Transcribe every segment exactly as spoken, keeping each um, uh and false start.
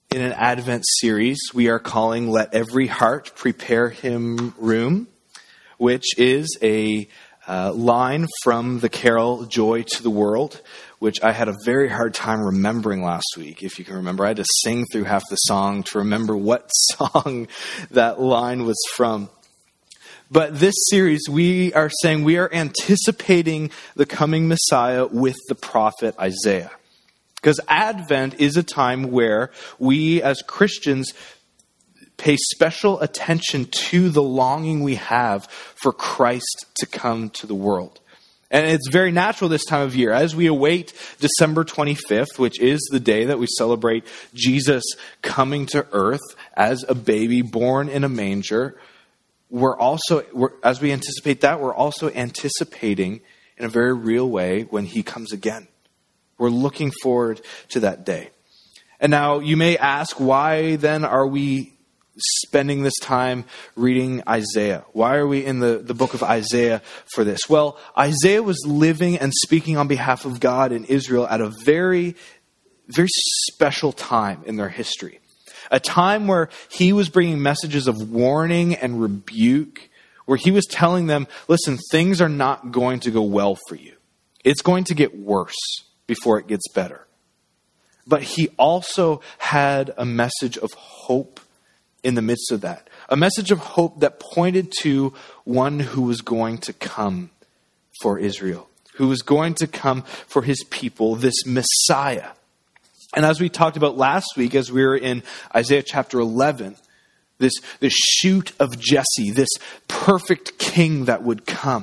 in an Advent series we are calling Let Every Heart Prepare Him Room, which is a uh, line from the carol Joy to the World, which I had a very hard time remembering last week. If you can remember, I had to sing through half the song to remember what song that line was from. But this series, we are saying we are anticipating the coming Messiah with the prophet Isaiah. Because Advent is a time where we as Christians pay special attention to the longing we have for Christ to come to the world. And it's very natural this time of year. As we await December twenty-fifth, which is the day that we celebrate Jesus coming to earth as a baby born in a manger, we're also, we're, as we anticipate that, we're also anticipating in a very real way when he comes again. We're looking forward to that day. And now you may ask, why then are we spending this time reading Isaiah? Why are we in the, the book of Isaiah for this? Well, Isaiah was living and speaking on behalf of God in Israel at a very, very special time in their history. A time where he was bringing messages of warning and rebuke, where he was telling them, listen, things are not going to go well for you. It's going to get worse before it gets better. But he also had a message of hope in the midst of that. A message of hope that pointed to one who was going to come for Israel, who was going to come for his people, this Messiah. And as we talked about last week, as we were in Isaiah chapter eleven, this, this shoot of Jesse, this perfect king that would come.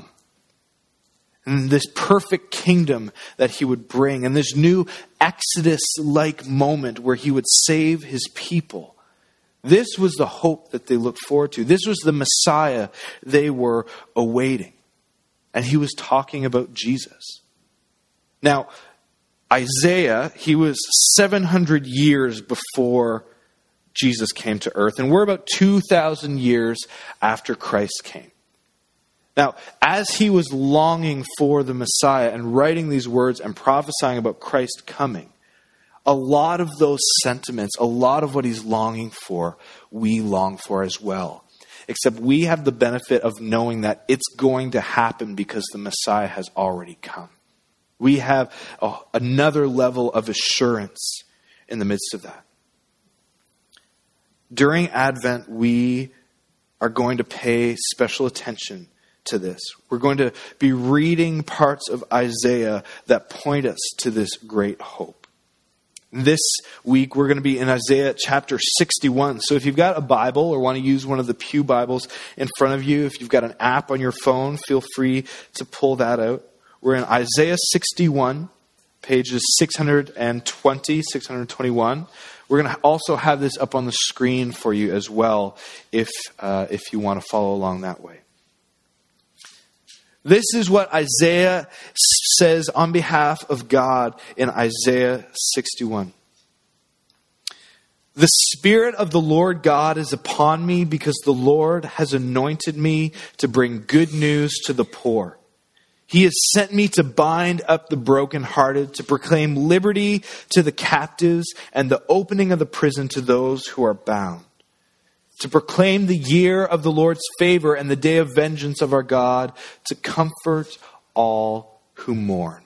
And this perfect kingdom that he would bring. And this new Exodus-like moment where he would save his people. This was the hope that they looked forward to. This was the Messiah they were awaiting. And he was talking about Jesus. Now, Isaiah, he was seven hundred years before Jesus came to earth. And we're about two thousand years after Christ came. Now, as he was longing for the Messiah and writing these words and prophesying about Christ coming, a lot of those sentiments, a lot of what he's longing for, we long for as well. Except we have the benefit of knowing that it's going to happen because the Messiah has already come. We have a, another level of assurance in the midst of that. During Advent, we are going to pay special attention to this. We're going to be reading parts of Isaiah that point us to this great hope. This week, we're going to be in Isaiah chapter sixty-one. So if you've got a Bible or want to use one of the Pew Bibles in front of you, if you've got an app on your phone, feel free to pull that out. We're in Isaiah sixty-one, pages six hundred twenty, six hundred twenty-one. We're going to also have this up on the screen for you as well if uh, if you want to follow along that way. This is what Isaiah says on behalf of God in Isaiah sixty-one. The Spirit of the Lord God is upon me because the Lord has anointed me to bring good news to the poor. He has sent me to bind up the brokenhearted, to proclaim liberty to the captives and the opening of the prison to those who are bound. To proclaim the year of the Lord's favor and the day of vengeance of our God, to comfort all who mourn.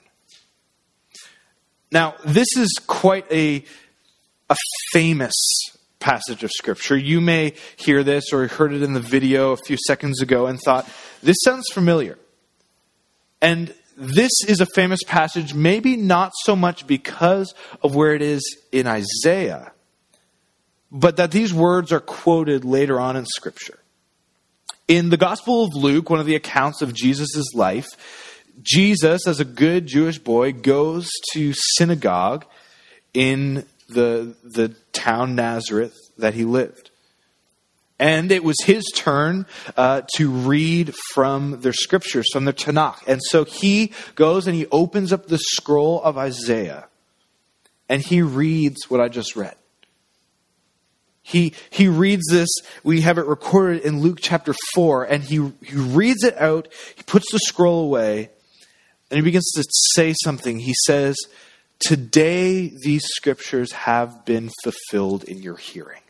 Now, this is quite a, a famous passage of Scripture. You may hear this or heard it in the video a few seconds ago and thought, this sounds familiar. And this is a famous passage, maybe not so much because of where it is in Isaiah, but that these words are quoted later on in Scripture. In the Gospel of Luke, one of the accounts of Jesus' life, Jesus, as a good Jewish boy, goes to synagogue in the, the town Nazareth that he lived. And it was his turn uh, to read from their scriptures, from the Tanakh. And so he goes and he opens up the scroll of Isaiah and he reads what I just read. He he reads this, we have it recorded in Luke chapter four, and he, he reads it out, he puts the scroll away, and he begins to say something. He says, Today, these scriptures have been fulfilled in your hearing.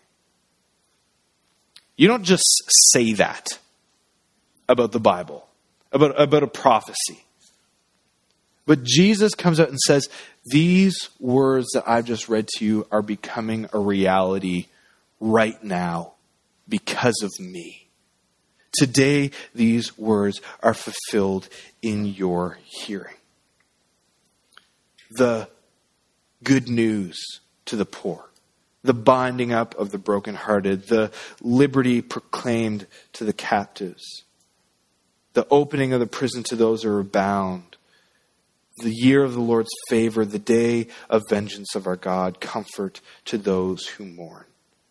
You don't just say that about the Bible, about, about a prophecy. But Jesus comes out and says, these words that I've just read to you are becoming a reality right now because of me. Today, these words are fulfilled in your hearing. The good news to the poor, the binding up of the brokenhearted, the liberty proclaimed to the captives, the opening of the prison to those who are bound, the year of the Lord's favor, the day of vengeance of our God, comfort to those who mourn.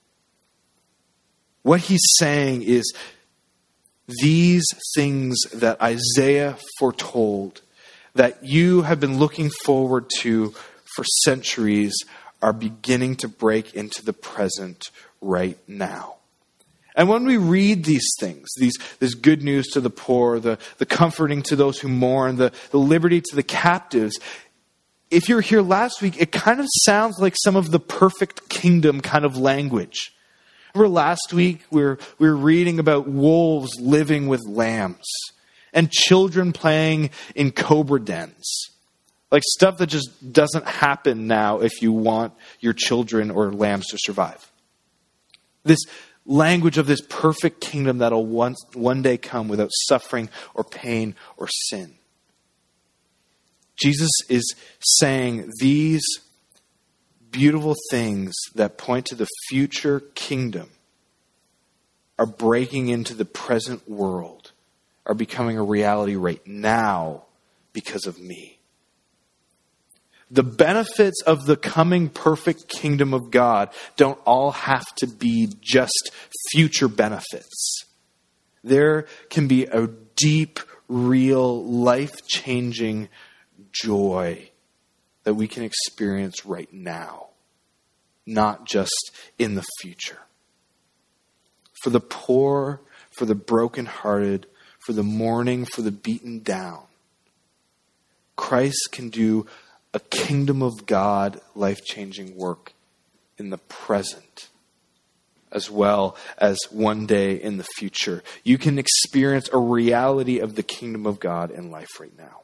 What he's saying is these things that Isaiah foretold, that you have been looking forward to for centuries, are beginning to break into the present right now. And when we read these things, these this good news to the poor, the, the comforting to those who mourn, the, the liberty to the captives, if you were here last week, it kind of sounds like some of the perfect kingdom kind of language. Remember last week we were, we were reading about wolves living with lambs and children playing in cobra dens. Like stuff that just doesn't happen now if you want your children or lambs to survive. This language of this perfect kingdom that'll one, one day come without suffering or pain or sin. Jesus is saying these beautiful things that point to the future kingdom are breaking into the present world, are becoming a reality right now because of me. The benefits of the coming perfect kingdom of God don't all have to be just future benefits. There can be a deep, real, life-changing joy that we can experience right now, not just in the future. For the poor, for the brokenhearted, for the mourning, for the beaten down, Christ can do a kingdom of God life-changing work in the present, as well as one day in the future. You can experience a reality of the kingdom of God in life right now.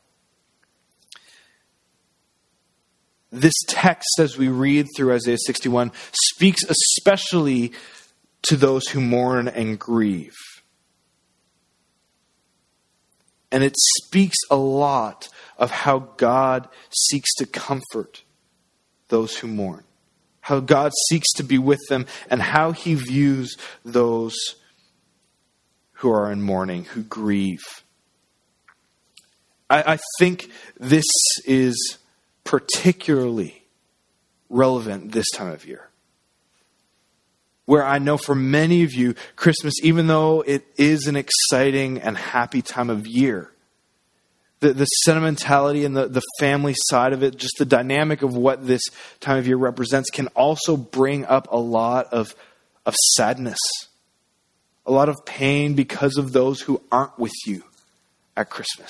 This text, as we read through Isaiah sixty-one, speaks especially to those who mourn and grieve. And it speaks a lot of how God seeks to comfort those who mourn, how God seeks to be with them, and how he views those who are in mourning, who grieve. I, I think this is particularly relevant this time of year, where I know for many of you, Christmas, even though it is an exciting and happy time of year, the, the sentimentality and the, the family side of it, just the dynamic of what this time of year represents, can also bring up a lot of, of sadness, a lot of pain because of those who aren't with you at Christmas.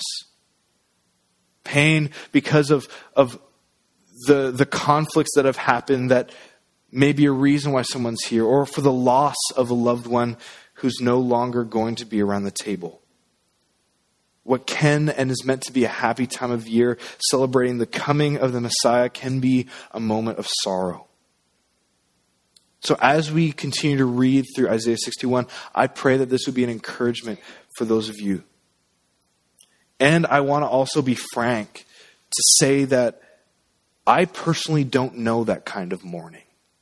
Pain because of, of the, the conflicts that have happened that may be a reason why someone's here, or for the loss of a loved one who's no longer going to be around the table. What can and is meant to be a happy time of year, celebrating the coming of the Messiah, can be a moment of sorrow. So as we continue to read through Isaiah sixty-one, I pray that this would be an encouragement for those of you. And I want to also be frank to say that I personally don't know that kind of mourning.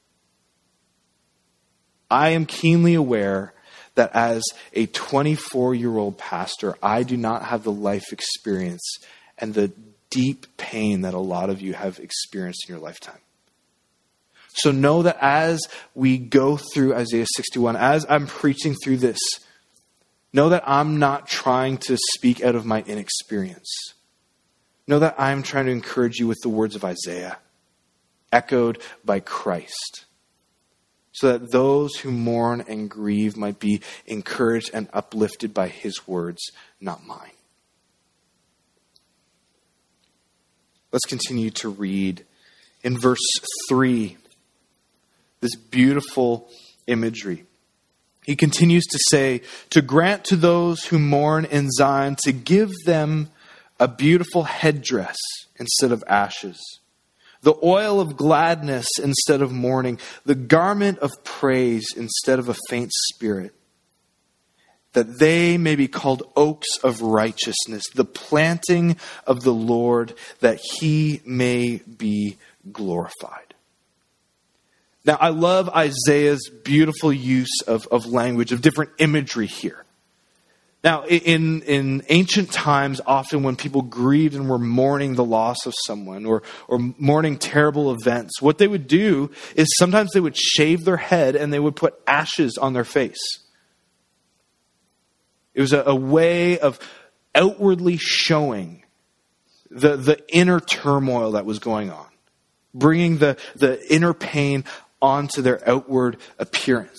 I am keenly aware that as a twenty-four-year-old pastor, I do not have the life experience and the deep pain that a lot of you have experienced in your lifetime. So know that as we go through Isaiah sixty-one, as I'm preaching through this, know that I'm not trying to speak out of my inexperience. Know that I'm trying to encourage you with the words of Isaiah, echoed by Christ, so that those who mourn and grieve might be encouraged and uplifted by his words, not mine. Let's continue to read in verse three, this beautiful imagery. He continues to say, to grant to those who mourn in Zion, to give them a beautiful headdress instead of ashes, the oil of gladness instead of mourning, the garment of praise instead of a faint spirit, that they may be called oaks of righteousness, the planting of the Lord, that he may be glorified. Now, I love Isaiah's beautiful use of, of language, of different imagery here. Now, in, in ancient times, often when people grieved and were mourning the loss of someone or, or mourning terrible events, what they would do is sometimes they would shave their head and they would put ashes on their face. It was a, a way of outwardly showing the, the inner turmoil that was going on, bringing the, the inner pain onto their outward appearance.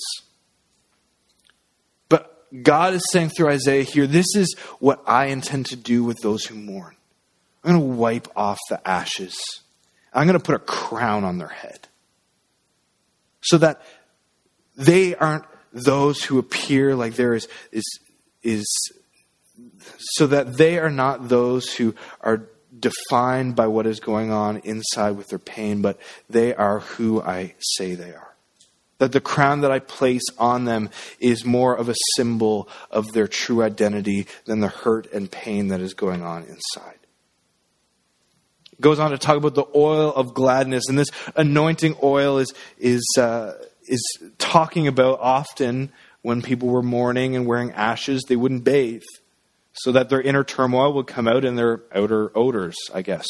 But God is saying through Isaiah here, this is what I intend to do with those who mourn. I'm going to wipe off the ashes. I'm going to put a crown on their head so that they aren't those who appear like there is, is, is so that they are not those who are defined by what is going on inside with their pain, but they are who I say they are. That the crown that I place on them is more of a symbol of their true identity than the hurt and pain that is going on inside. It goes on to talk about the oil of gladness, and this anointing oil is is uh, is talking about often when people were mourning and wearing ashes, they wouldn't bathe, so that their inner turmoil would come out in their outer odors, I guess.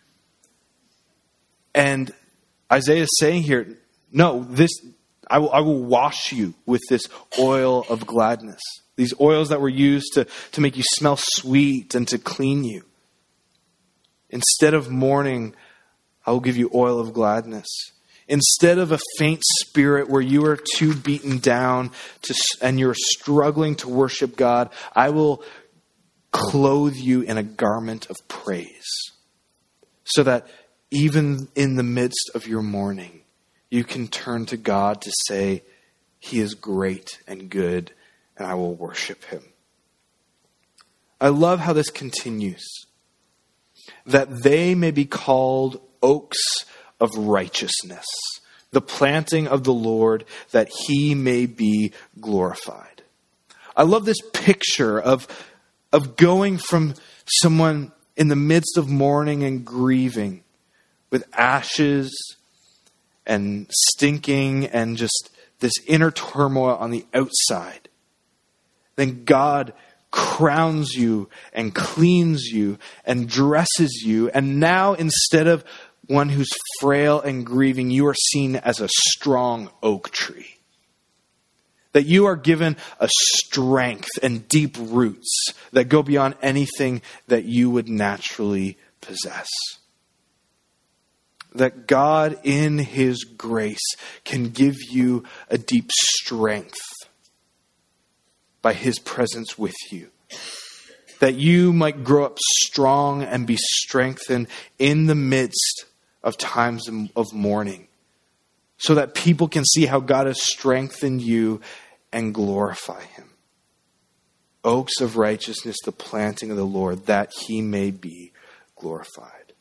And Isaiah is saying here, no, this I will, I will wash you with this oil of gladness. These oils that were used to, to make you smell sweet and to clean you. Instead of mourning, I will give you oil of gladness. Instead of a faint spirit where you are too beaten down to, and you're struggling to worship God, I will clothe you in a garment of praise, so that even in the midst of your mourning, you can turn to God to say, he is great and good, and I will worship him. I love how this continues. That they may be called oaks of righteousness, the planting of the Lord, that he may be glorified. I love this picture of Of going from someone in the midst of mourning and grieving with ashes and stinking and just this inner turmoil on the outside. Then God crowns you and cleans you and dresses you. And now instead of one who's frail and grieving, you are seen as a strong oak tree. That you are given a strength and deep roots that go beyond anything that you would naturally possess. That God in his grace can give you a deep strength by his presence with you. That you might grow up strong and be strengthened in the midst of times of mourning. So that people can see how God has strengthened you and glorify him. Oaks of righteousness, the planting of the Lord, that he may be glorified.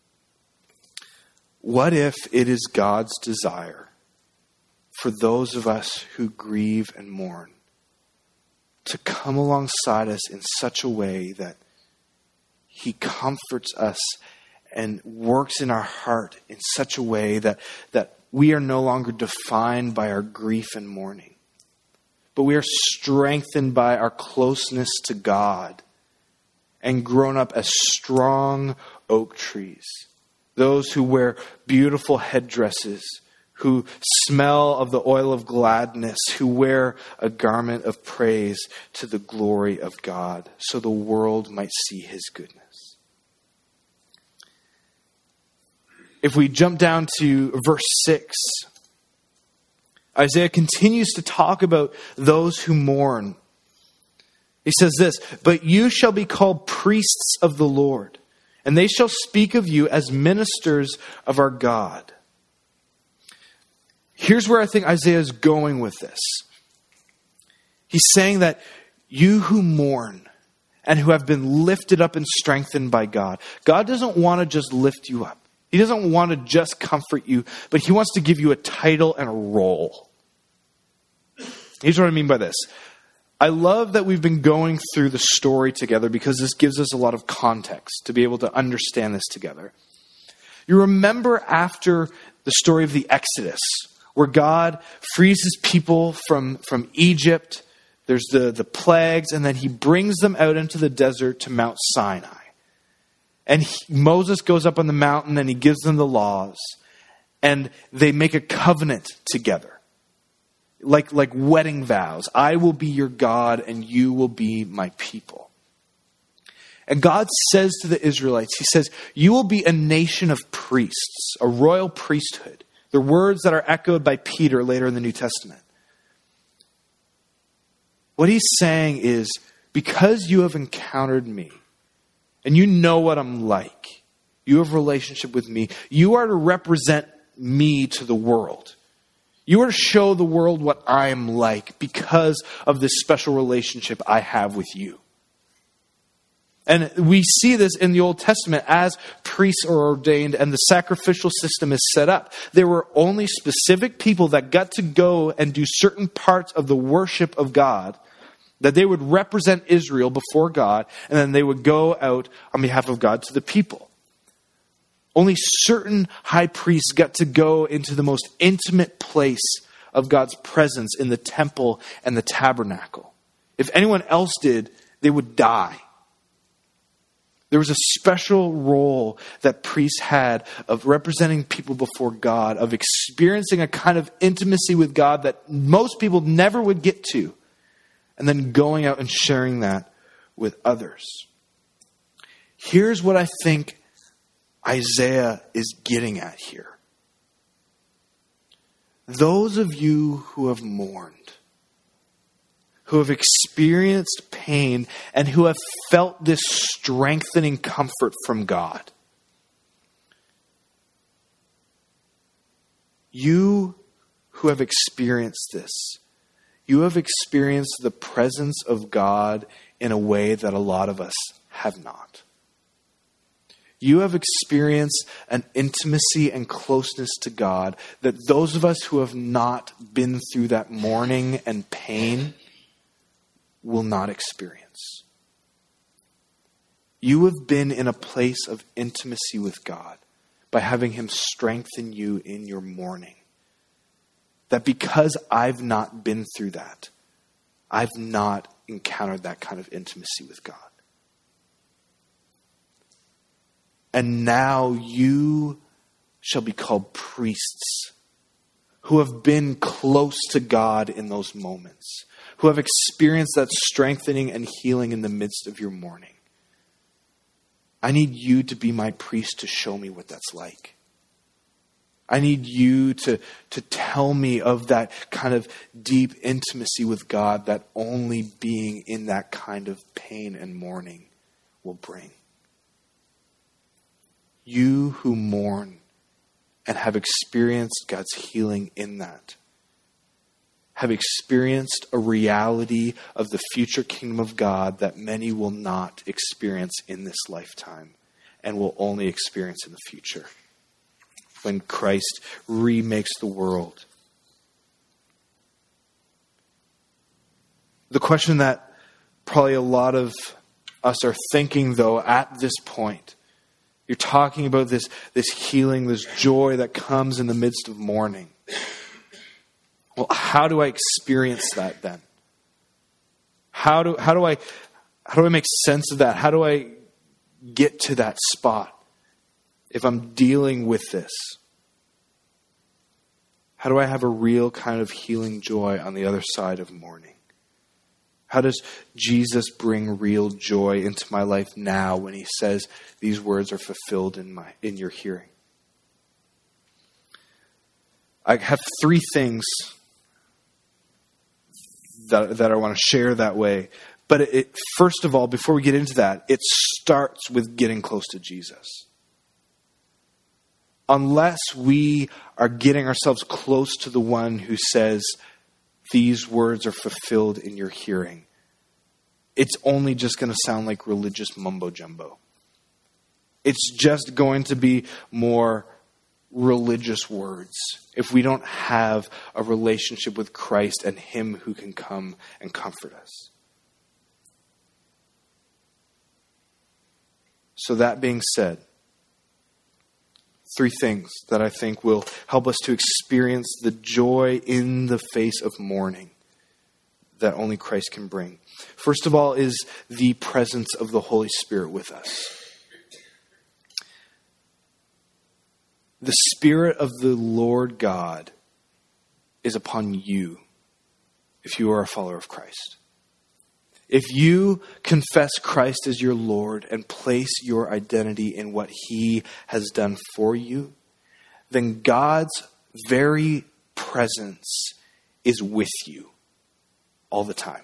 What if it is God's desire for those of us who grieve and mourn to come alongside us in such a way that he comforts us and works in our heart in such a way that, that we are no longer defined by our grief and mourning, but we are strengthened by our closeness to God and grown up as strong oak trees. Those who wear beautiful headdresses, who smell of the oil of gladness, who wear a garment of praise to the glory of God, so the world might see his goodness. If we jump down to verse six, Isaiah continues to talk about those who mourn. He says this, "But you shall be called priests of the Lord. and they shall speak of you as ministers of our God. Here's where I think Isaiah is going with this. He's saying that you who mourn and who have been lifted up and strengthened by God, God doesn't want to just lift you up. He doesn't want to just comfort you, but he wants to give you a title and a role. Here's what I mean by this. I love that we've been going through the story together because this gives us a lot of context to be able to understand this together. You remember after the story of the Exodus, where God frees his people from, from Egypt, there's the, the plagues, and then he brings them out into the desert to Mount Sinai. And he, Moses goes up on the mountain and he gives them the laws, and they make a covenant together. Like, like wedding vows. I will be your God and you will be my people. And God says to the Israelites, he says, you will be a nation of priests, a royal priesthood. They're words that are echoed by Peter later in the New Testament. What he's saying is, because you have encountered me, and you know what I'm like, you have a relationship with me, you are to represent me to the world. You are to show the world what I am like because of this special relationship I have with you. And we see this in the Old Testament as priests are ordained and the sacrificial system is set up. There were only specific people that got to go and do certain parts of the worship of God, that they would represent Israel before God, and then they would go out on behalf of God to the people. Only certain high priests got to go into the most intimate place of God's presence in the temple and the tabernacle. If anyone else did, they would die. There was a special role that priests had of representing people before God, of experiencing a kind of intimacy with God that most people never would get to, and then going out and sharing that with others. Here's what I think Isaiah is getting at here. Those of you who have mourned, who have experienced pain, and who have felt this strengthening comfort from God, you who have experienced this, you have experienced the presence of God in a way that a lot of us have not. You have experienced an intimacy and closeness to God that those of us who have not been through that mourning and pain will not experience. You have been in a place of intimacy with God by having him strengthen you in your mourning. That because I've not been through that, I've not encountered that kind of intimacy with God. And now you shall be called priests who have been close to God in those moments, who have experienced that strengthening and healing in the midst of your mourning. I need you to be my priest to show me what that's like. I need you to, to tell me of that kind of deep intimacy with God that only being in that kind of pain and mourning will bring. You who mourn and have experienced God's healing in that, have experienced a reality of the future kingdom of God that many will not experience in this lifetime and will only experience in the future when Christ remakes the world. The question that probably a lot of us are thinking, though, at this point, you're talking about this, this healing, this joy that comes in the midst of mourning. Well, how do I experience that then? How do how do I how do I make sense of that? How do I get to that spot if I'm dealing with this? How do I have a real kind of healing joy on the other side of mourning? How does Jesus bring real joy into my life now when he says these words are fulfilled in my in your hearing? I have three things that, that I want to share that way. But it, it, first of all, before we get into that, it starts with getting close to Jesus. Unless we are getting ourselves close to the one who says, these words are fulfilled in your hearing, it's only just going to sound like religious mumbo jumbo. It's just going to be more religious words if we don't have a relationship with Christ and him who can come and comfort us. So that being said, three things that I think will help us to experience the joy in the face of mourning that only Christ can bring. First of all is the presence of the Holy Spirit with us. The Spirit of the Lord God is upon you if you are a follower of Christ. If you confess Christ as your Lord and place your identity in what he has done for you, then God's very presence is with you all the time.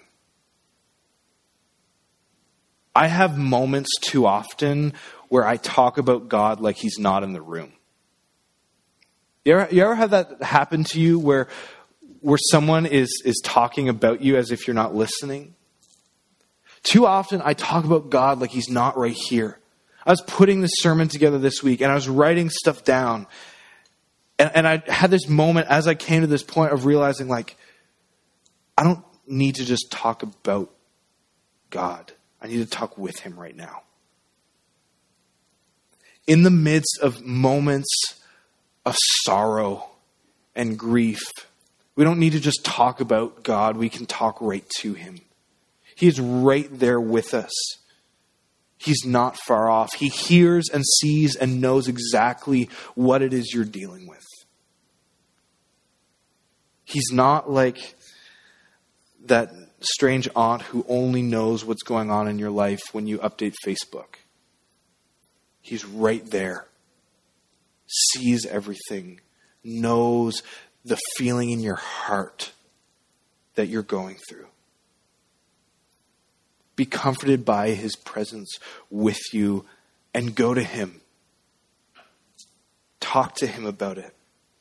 I have moments too often where I talk about God like he's not in the room. You ever, you ever have that happen to you where where someone is, is talking about you as if you're not listening? Too often I talk about God like he's not right here. I was putting this sermon together this week and I was writing stuff down. And, and I had this moment as I came to this point of realizing, like, I don't need to just talk about God. I need to talk with him right now. In the midst of moments of sorrow and grief, we don't need to just talk about God. We can talk right to him. He is right there with us. He's not far off. He hears and sees and knows exactly what it is you're dealing with. He's not like that strange aunt who only knows what's going on in your life when you update Facebook. He's right there. Sees everything. Knows the feeling in your heart that you're going through. Be comforted by his presence with you and go to him. Talk to him about it.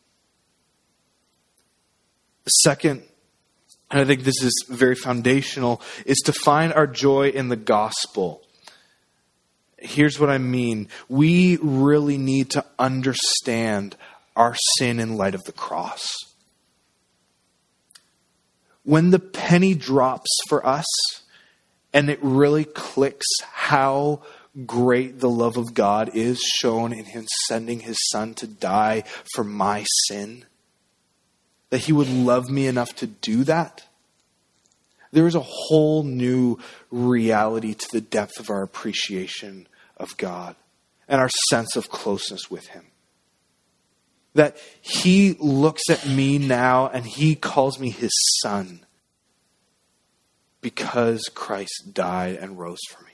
The second, and I think this is very foundational, is to find our joy in the gospel. Here's what I mean. We really need to understand our sin in light of the cross. When the penny drops for us, and it really clicks how great the love of God is shown in him sending his son to die for my sin, that he would love me enough to do that, there is a whole new reality to the depth of our appreciation of God and our sense of closeness with him. That he looks at me now and he calls me his son because Christ died and rose for me.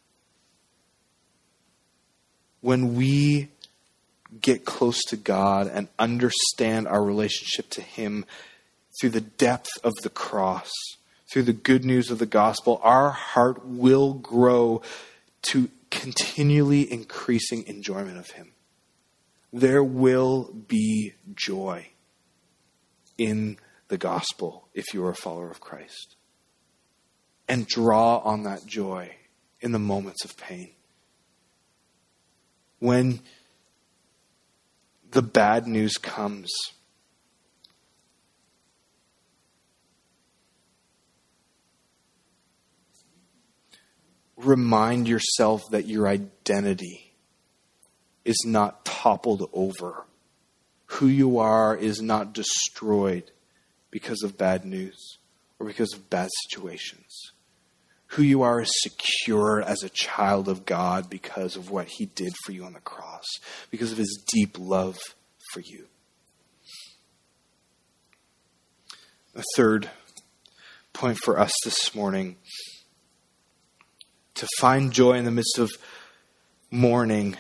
When we get close to God and understand our relationship to him through the depth of the cross, through the good news of the gospel, our heart will grow to continually increasing enjoyment of him. There will be joy in the gospel if you are a follower of Christ. And draw on that joy in the moments of pain. When the bad news comes, remind yourself that your identity is not toppled over. Who you are is not destroyed because of bad news or because of bad situations. Who you are is secure as a child of God because of what he did for you on the cross, because of his deep love for you. A third point for us this morning, to find joy in the midst of mourning,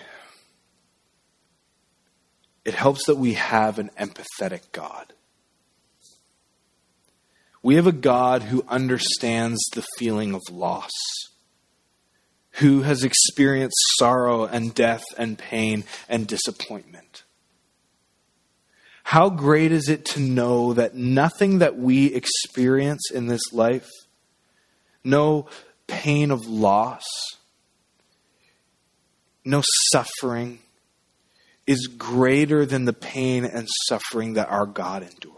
it helps that we have an empathetic God. We have a God who understands the feeling of loss, who has experienced sorrow and death and pain and disappointment. How great is it to know that nothing that we experience in this life, no pain of loss, no suffering, is greater than the pain and suffering that our God endured.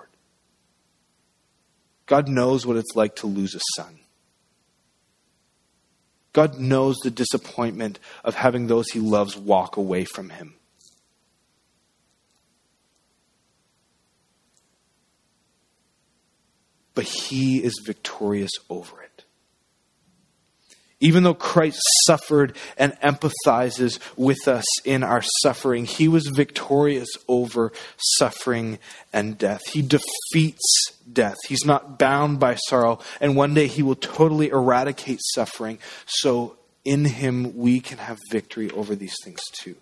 God knows what it's like to lose a son. God knows the disappointment of having those he loves walk away from him. But he is victorious over it. Even though Christ suffered and empathizes with us in our suffering, he was victorious over suffering and death. He defeats death. He's not bound by sorrow. And one day he will totally eradicate suffering. So in him we can have victory over these things too.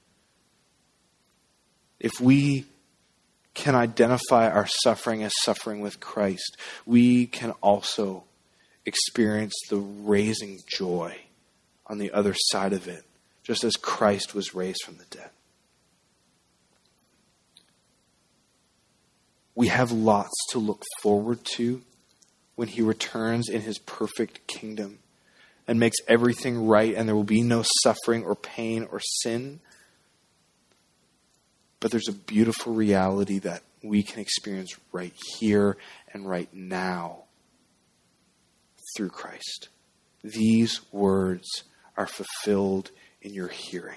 If we can identify our suffering as suffering with Christ, we can also experience the raising joy on the other side of it, just as Christ was raised from the dead. We have lots to look forward to when he returns in his perfect kingdom and makes everything right, and there will be no suffering or pain or sin. But there's a beautiful reality that we can experience right here and right now through Christ. These words are fulfilled in your hearing.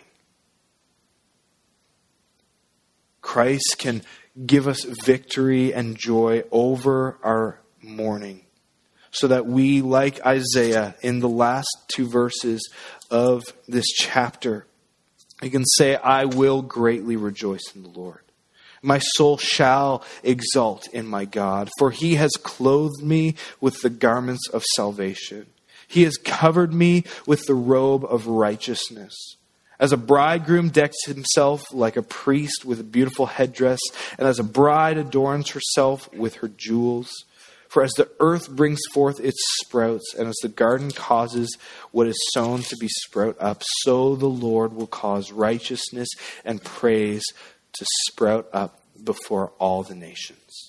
Christ can give us victory and joy over our mourning, so that we, like Isaiah in the last two verses of this chapter, you can say, I will greatly rejoice in the Lord. My soul shall exult in my God, for he has clothed me with the garments of salvation. He has covered me with the robe of righteousness. As a bridegroom decks himself like a priest with a beautiful headdress, and as a bride adorns herself with her jewels. For as the earth brings forth its sprouts, and as the garden causes what is sown to be sprout up, so the Lord will cause righteousness and praise to sprout up before all the nations.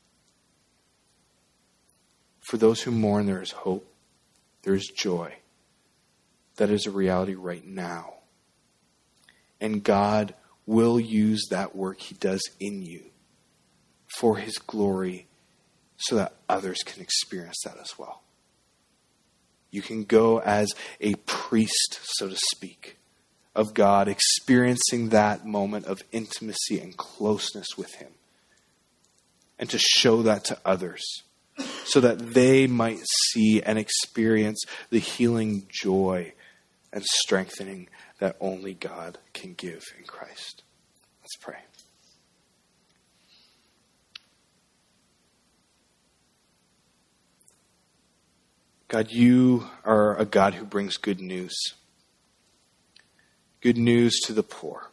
For those who mourn, there is hope. There is joy. That is a reality right now. And God will use that work he does in you for his glory, so that others can experience that as well. You can go as a priest, so to speak, of God, experiencing that moment of intimacy and closeness with him, and to show that to others so that they might see and experience the healing joy and strengthening that only God can give in Christ. Let's pray. God, you are a God who brings good news. Good news to the poor.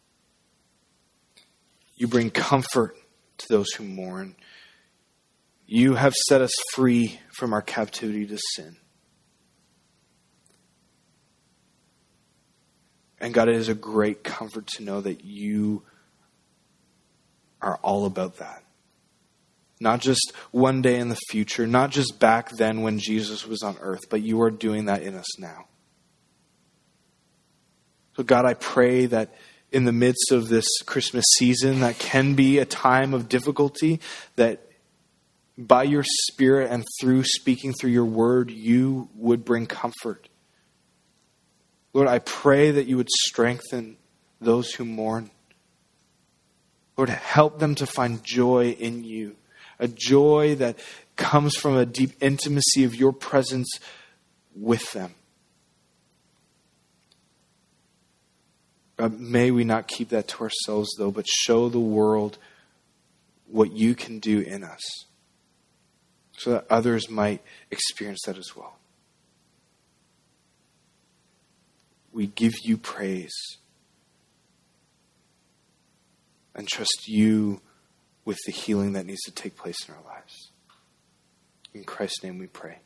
You bring comfort to those who mourn. You have set us free from our captivity to sin. And God, it is a great comfort to know that you are all about that. Not just one day in the future, not just back then when Jesus was on earth, but you are doing that in us now. So God, I pray that in the midst of this Christmas season that can be a time of difficulty, that by your Spirit and through speaking through your word, you would bring comfort. Lord, I pray that you would strengthen those who mourn. Lord, help them to find joy in you, a joy that comes from a deep intimacy of your presence with them. God, may we not keep that to ourselves, though, but show the world what you can do in us, so that others might experience that as well. We give you praise and trust you with the healing that needs to take place in our lives. In Christ's name we pray.